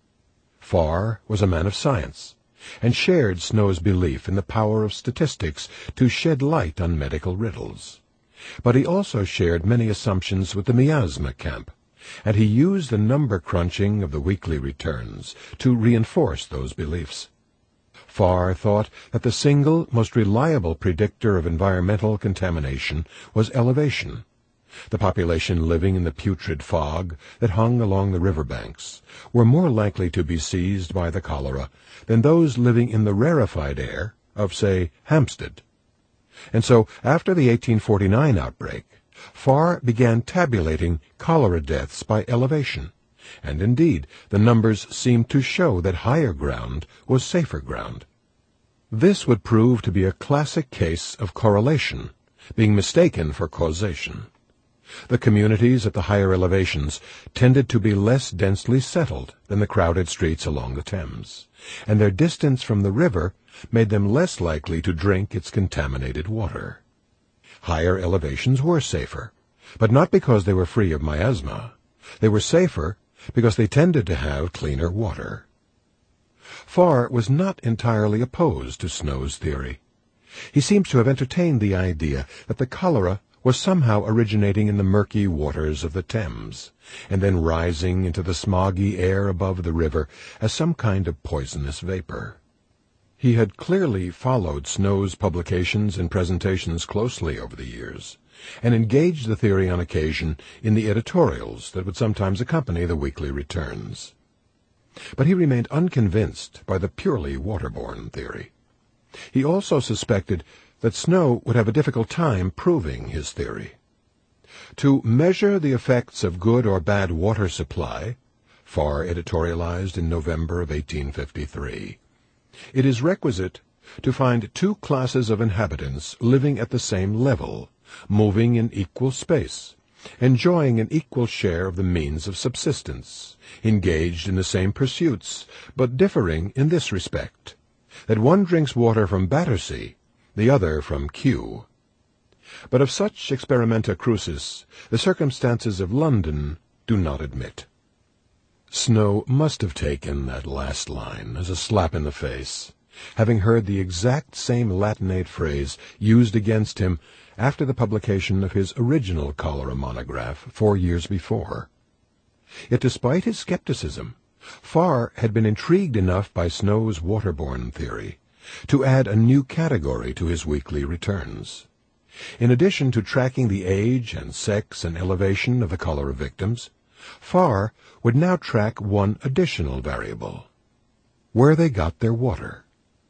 A: Farr was a man of science, and shared Snow's belief in the power of statistics to shed light on medical riddles. But he also shared many assumptions with the miasma camp, and he used the number crunching of the weekly returns to reinforce those beliefs. Farr thought that the single most reliable predictor of environmental contamination was elevation. The population living in the putrid fog that hung along the river banks were more likely to be seized by the cholera than those living in the rarefied air of, say, Hampstead. And so, after the eighteen forty-nine outbreak, Farr began tabulating cholera deaths by elevation, and indeed the numbers seemed to show that higher ground was safer ground. This would prove to be a classic case of correlation, being mistaken for causation. The communities at the higher elevations tended to be less densely settled than the crowded streets along the Thames, and their distance from the river made them less likely to drink its contaminated water. Higher elevations were safer, but not because they were free of miasma. They were safer because they tended to have cleaner water. Farr was not entirely opposed to Snow's theory. He seems to have entertained the idea that the cholera was somehow originating in the murky waters of the Thames, and then rising into the smoggy air above the river as some kind of poisonous vapor. He had clearly followed Snow's publications and presentations closely over the years, and engaged the theory on occasion in the editorials that would sometimes accompany the weekly returns. But he remained unconvinced by the purely waterborne theory. He also suspected that Snow would have a difficult time proving his theory. To measure the effects of good or bad water supply, Farr editorialized in November of eighteen fifty-three, it is requisite to find two classes of inhabitants living at the same level, moving in equal space, enjoying an equal share of the means of subsistence, engaged in the same pursuits, but differing in this respect, that one drinks water from Battersea, the other from Kew. But of such experimenta crucis the circumstances of London do not admit. Snow must have taken that last line as a slap in the face, having heard the exact same Latinate phrase used against him after the publication of his original cholera monograph four years before. Yet despite his skepticism, Farr had been intrigued enough by Snow's waterborne theory to add a new category to his weekly returns. In addition to tracking the age and sex and elevation of the cholera victims, Farr would now track one additional variable: where they got their water.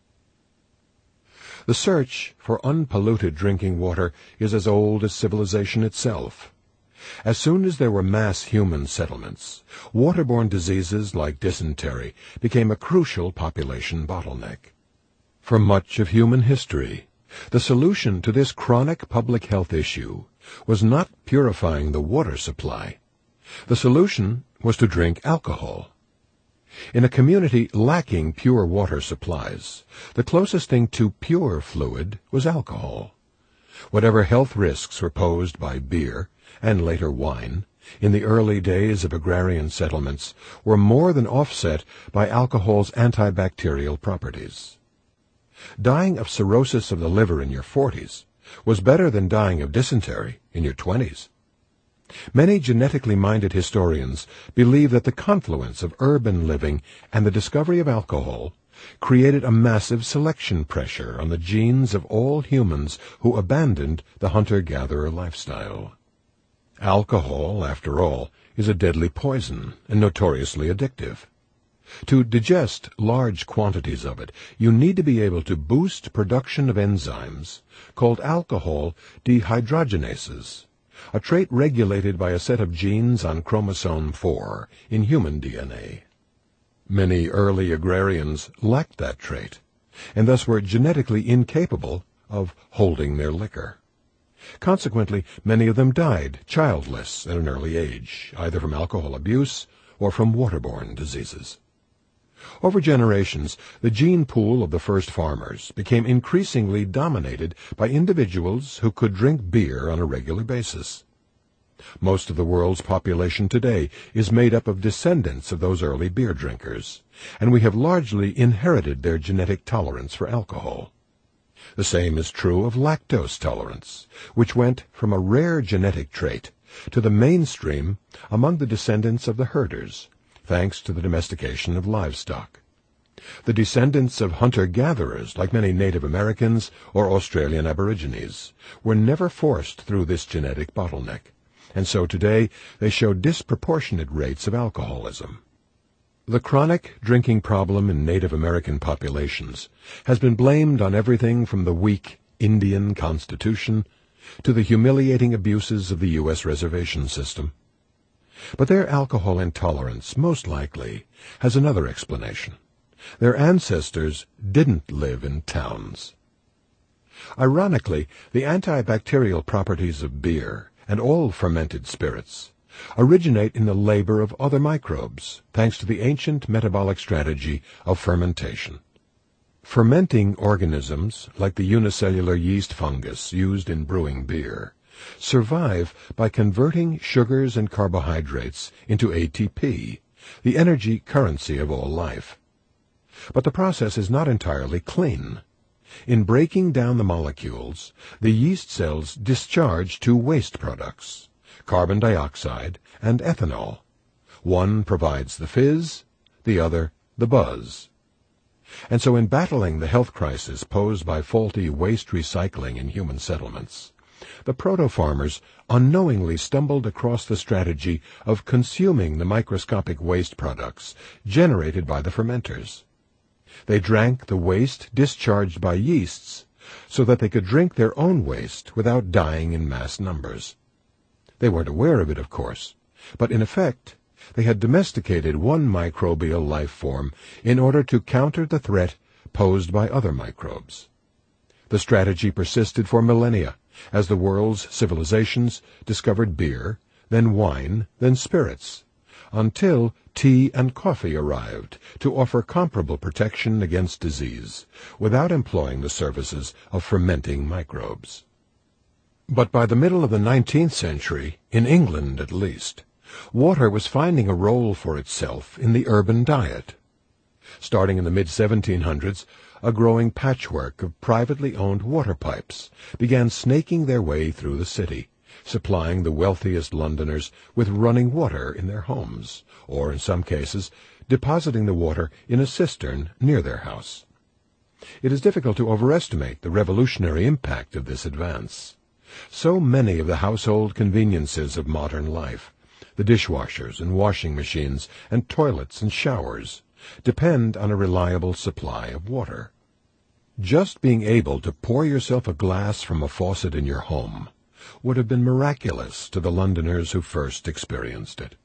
A: The search for unpolluted drinking water is as old as civilization itself. As soon as there were mass human settlements, waterborne diseases like dysentery became a crucial population bottleneck. For much of human history, the solution to this chronic public health issue was not purifying the water supply. The solution was to drink alcohol. In a community lacking pure water supplies, the closest thing to pure fluid was alcohol. Whatever health risks were posed by beer, and later wine, in the early days of agrarian settlements, were more than offset by alcohol's antibacterial properties. Dying of cirrhosis of the liver in your forties was better than dying of dysentery in your twenties. Many genetically minded historians believe that the confluence of urban living and the discovery of alcohol created a massive selection pressure on the genes of all humans who abandoned the hunter-gatherer lifestyle. Alcohol, after all, is a deadly poison and notoriously addictive. To digest large quantities of it, you need to be able to boost production of enzymes called alcohol dehydrogenases, a trait regulated by a set of genes on chromosome four in human D N A. Many early agrarians lacked that trait, and thus were genetically incapable of holding their liquor. Consequently, many of them died childless at an early age, either from alcohol abuse or from waterborne diseases. Over generations, the gene pool of the first farmers became increasingly dominated by individuals who could drink beer on a regular basis. Most of the world's population today is made up of descendants of those early beer drinkers, and we have largely inherited their genetic tolerance for alcohol. The same is true of lactose tolerance, which went from a rare genetic trait to the mainstream among the descendants of the herders, thanks to the domestication of livestock. The descendants of hunter-gatherers, like many Native Americans or Australian Aborigines, were never forced through this genetic bottleneck, and so today they show disproportionate rates of alcoholism. The chronic drinking problem in Native American populations has been blamed on everything from the weak Indian Constitution to the humiliating abuses of the U S reservation system. But their alcohol intolerance, most likely, has another explanation. Their ancestors didn't live in towns. Ironically, the antibacterial properties of beer and all fermented spirits originate in the labor of other microbes, thanks to the ancient metabolic strategy of fermentation. Fermenting organisms, like the unicellular yeast fungus used in brewing beer, survive by converting sugars and carbohydrates into A T P, the energy currency of all life. But the process is not entirely clean. In breaking down the molecules, the yeast cells discharge two waste products, carbon dioxide and ethanol. One provides the fizz, the other the buzz. And so in battling the health crisis posed by faulty waste recycling in human settlements, the proto-farmers unknowingly stumbled across the strategy of consuming the microscopic waste products generated by the fermenters. They drank the waste discharged by yeasts so that they could drink their own waste without dying in mass numbers. They weren't aware of it, of course, but in effect they had domesticated one microbial life form in order to counter the threat posed by other microbes. The strategy persisted for millennia, as the world's civilizations discovered beer, then wine, then spirits, until tea and coffee arrived to offer comparable protection against disease, without employing the services of fermenting microbes. But by the middle of the nineteenth century, in England at least, water was finding a role for itself in the urban diet. Starting in the mid seventeen hundreds, a growing patchwork of privately owned water pipes began snaking their way through the city, supplying the wealthiest Londoners with running water in their homes, or in some cases, depositing the water in a cistern near their house. It is difficult to overestimate the revolutionary impact of this advance. So many of the household conveniences of modern life, the dishwashers and washing machines and toilets and showers, depend on a reliable supply of water. Just being able to pour yourself a glass from a faucet in your home would have been miraculous to the Londoners who first experienced it.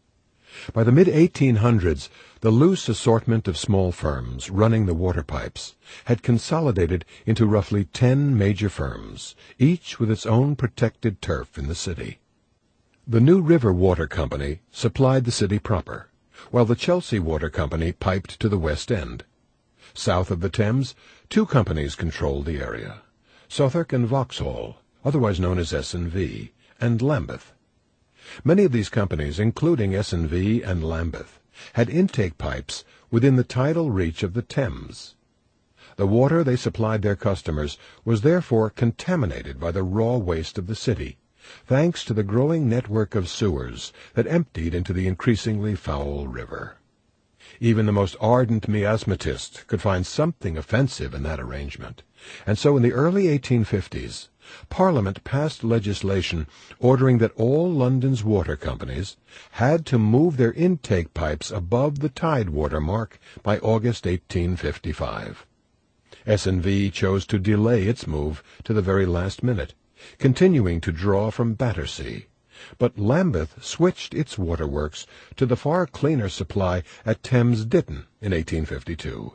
A: By the mid eighteen hundreds, the loose assortment of small firms running the water pipes had consolidated into roughly ten major firms, each with its own protected turf in the city. The New River Water Company supplied the city proper, while the Chelsea Water Company piped to the West End. South of the Thames, two companies controlled the area, Southwark and Vauxhall, otherwise known as S and V, and Lambeth. Many of these companies, including S and V and Lambeth, had intake pipes within the tidal reach of the Thames. The water they supplied their customers was therefore contaminated by the raw waste of the city, thanks to the growing network of sewers that emptied into the increasingly foul river. Even the most ardent miasmatist could find something offensive in that arrangement, and so in the early eighteen fifties, Parliament passed legislation ordering that all London's water companies had to move their intake pipes above the tide water mark by August eighteen fifty-five. S and V chose to delay its move to the very last minute, continuing to draw from Battersea, but Lambeth switched its waterworks to the far cleaner supply at Thames Ditton in eighteen fifty-two.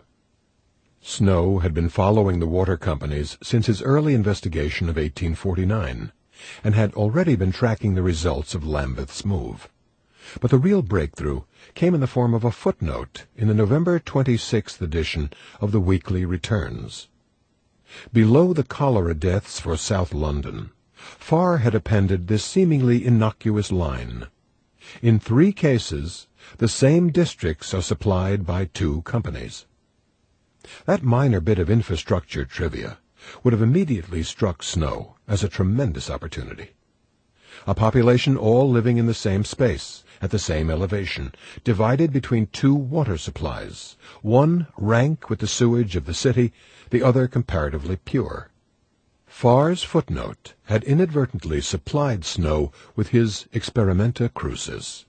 A: Snow had been following the water companies since his early investigation of eighteen forty-nine, and had already been tracking the results of Lambeth's move. But the real breakthrough came in the form of a footnote in the November twenty-sixth edition of the Weekly Returns. Below the cholera deaths for South London, Farr had appended this seemingly innocuous line: "In three cases, the same districts are supplied by two companies." That minor bit of infrastructure trivia would have immediately struck Snow as a tremendous opportunity. A population all living in the same space, at the same elevation, divided between two water supplies, one rank with the sewage of the city, the other comparatively pure. Farr's footnote had inadvertently supplied Snow with his experimenta crucis.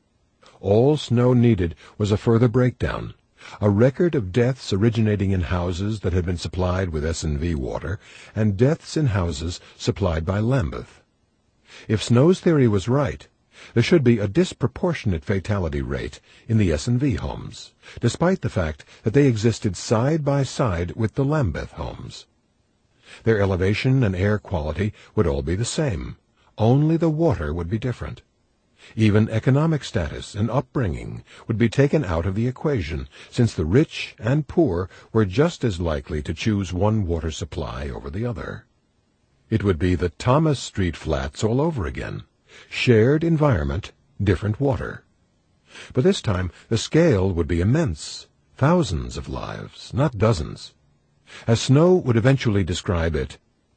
A: All Snow needed was a further breakdown, a record of deaths originating in houses that had been supplied with S and V water, and deaths in houses supplied by Lambeth. If Snow's theory was right, there should be a disproportionate fatality rate in the S and V homes, despite the fact that they existed side by side with the Lambeth homes. Their elevation and air quality would all be the same, only the water would be different. Even economic status and upbringing would be taken out of the equation, since the rich and poor were just as likely to choose one water supply over the other. It would be the Thomas Street flats all over again. Shared environment, different water. But this time the scale would be immense, thousands of lives, not dozens. As Snow would eventually describe it,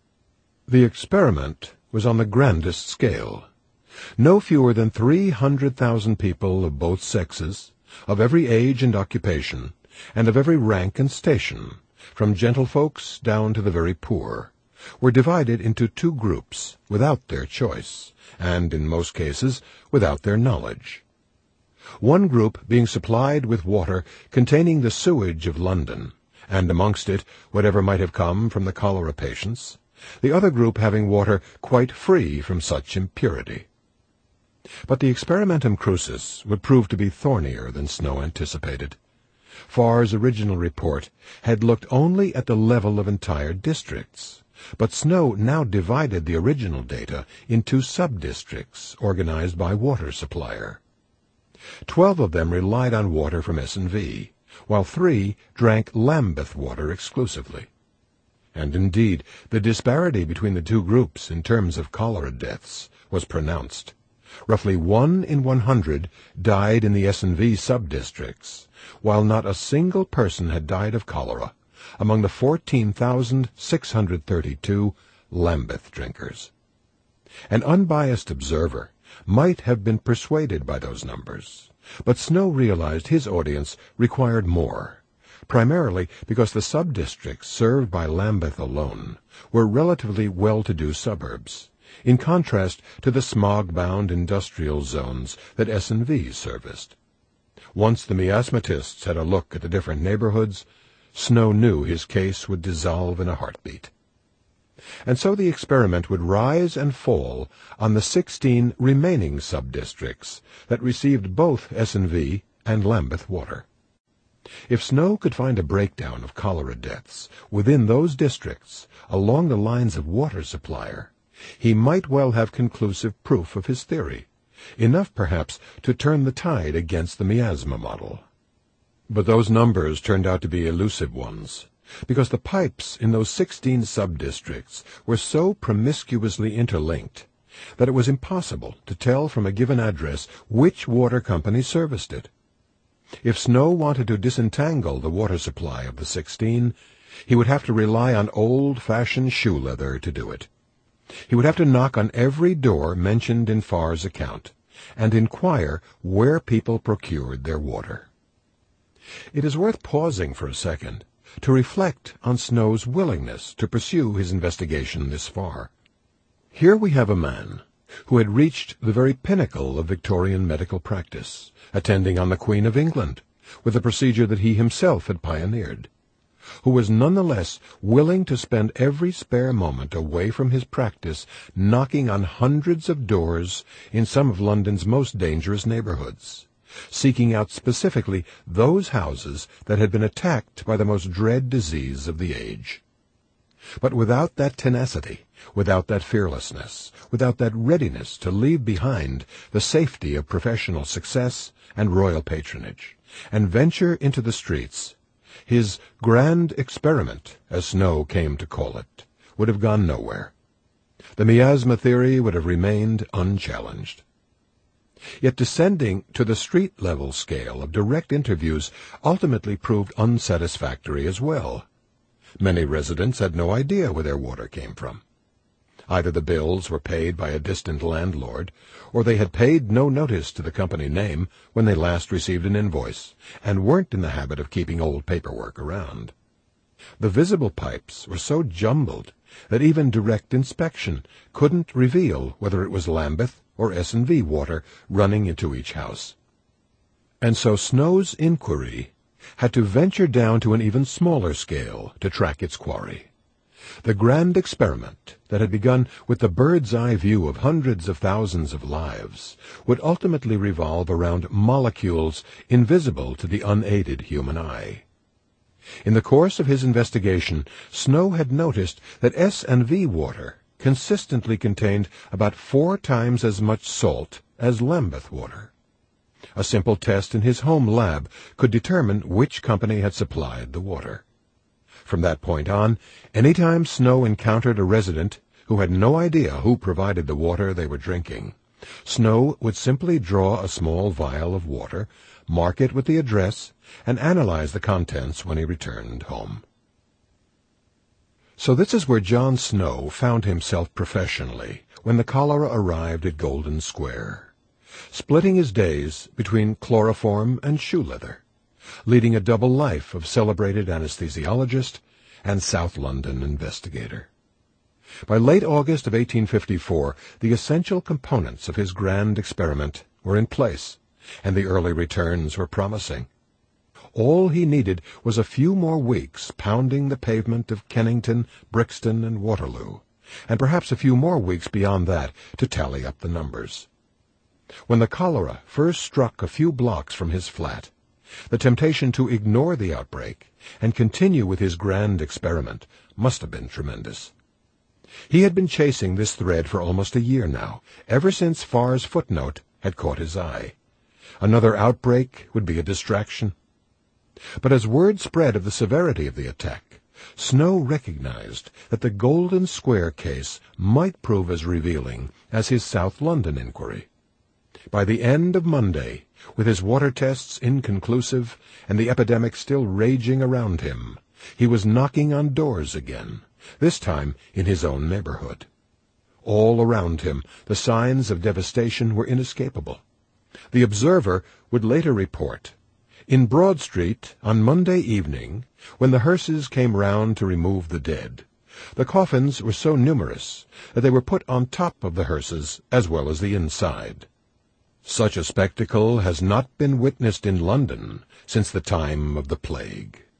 A: the experiment was on the grandest scale. No fewer than three hundred thousand people of both sexes, of every age and occupation, and of every rank and station, from gentlefolks down to the very poor, were divided into two groups without their choice, and, in most cases, without their knowledge. One group being supplied with water containing the sewage of London, and amongst it whatever might have come from the cholera patients, the other group having water quite free from such impurity. But the experimentum crucis would prove to be thornier than Snow anticipated. Farr's original report had looked only at the level of entire districts, but Snow now divided the original data into sub-districts organized by water supplier. Twelve of them relied on water from S and V, while three drank Lambeth water exclusively. And indeed, the disparity between the two groups in terms of cholera deaths was pronounced. Roughly one in one hundred died in the S and V sub-districts, while not a single person had died of cholera among the fourteen thousand six hundred thirty-two Lambeth drinkers. An unbiased observer might have been persuaded by those numbers, but Snow realized his audience required more, primarily because the sub-districts served by Lambeth alone were relatively well-to-do suburbs, in contrast to the smog-bound industrial zones that S and V serviced. Once the miasmatists had a look at the different neighborhoods, Snow knew his case would dissolve in a heartbeat. And so the experiment would rise and fall on the sixteen remaining sub-districts that received both S and V and Lambeth water. If Snow could find a breakdown of cholera deaths within those districts along the lines of water supplier, he might well have conclusive proof of his theory, enough perhaps to turn the tide against the miasma model. But those numbers turned out to be elusive ones, because the pipes in those sixteen sub-districts were so promiscuously interlinked that it was impossible to tell from a given address which water company serviced it. If Snow wanted to disentangle the water supply of the sixteen, he would have to rely on old-fashioned shoe leather to do it. He would have to knock on every door mentioned in Farr's account, and inquire where people procured their water. It is worth pausing for a second to reflect on Snow's willingness to pursue his investigation this far. Here we have a man who had reached the very pinnacle of Victorian medical practice, attending on the Queen of England, with a procedure that he himself had pioneered, who was nonetheless willing to spend every spare moment away from his practice knocking on hundreds of doors in some of London's most dangerous neighborhoods, seeking out specifically those houses that had been attacked by the most dread disease of the age. But without that tenacity, without that fearlessness, without that readiness to leave behind the safety of professional success and royal patronage, and venture into the streets, his grand experiment, as Snow came to call it, would have gone nowhere. The miasma theory would have remained unchallenged. Yet descending to the street-level scale of direct interviews ultimately proved unsatisfactory as well. Many residents had no idea where their water came from. Either the bills were paid by a distant landlord, or they had paid no notice to the company name when they last received an invoice, and weren't in the habit of keeping old paperwork around. The visible pipes were so jumbled that even direct inspection couldn't reveal whether it was Lambeth or S and V water running into each house. And so Snow's inquiry had to venture down to an even smaller scale to track its quarry. The grand experiment that had begun with the bird's-eye view of hundreds of thousands of lives would ultimately revolve around molecules invisible to the unaided human eye. In the course of his investigation, Snow had noticed that S and V water consistently contained about four times as much salt as Lambeth water. A simple test in his home lab could determine which company had supplied the water. From that point on, any time Snow encountered a resident who had no idea who provided the water they were drinking, Snow would simply draw a small vial of water, mark it with the address, and analyze the contents when he returned home. So this is where John Snow found himself professionally when the cholera arrived at Golden Square, splitting his days between chloroform and shoe leather, leading a double life of celebrated anesthesiologist and South London investigator. By late August of eighteen fifty-four, the essential components of his grand experiment were in place, and the early returns were promising. All he needed was a few more weeks pounding the pavement of Kennington, Brixton, and Waterloo, and perhaps a few more weeks beyond that to tally up the numbers. When the cholera first struck a few blocks from his flat, the temptation to ignore the outbreak and continue with his grand experiment must have been tremendous. He had been chasing this thread for almost a year now, ever since Farr's footnote had caught his eye. Another outbreak would be a distraction. But as word spread of the severity of the attack, Snow recognized that the Golden Square case might prove as revealing as his South London inquiry. By the end of Monday, with his water tests inconclusive and the epidemic still raging around him, he was knocking on doors again, this time in his own neighborhood. All around him, the signs of devastation were inescapable. The Observer would later report, "In Broad Street, on Monday evening, when the hearses came round to remove the dead, the coffins were so numerous that they were put on top of the hearses as well as the inside. Such a spectacle has not been witnessed in London since the time of the plague."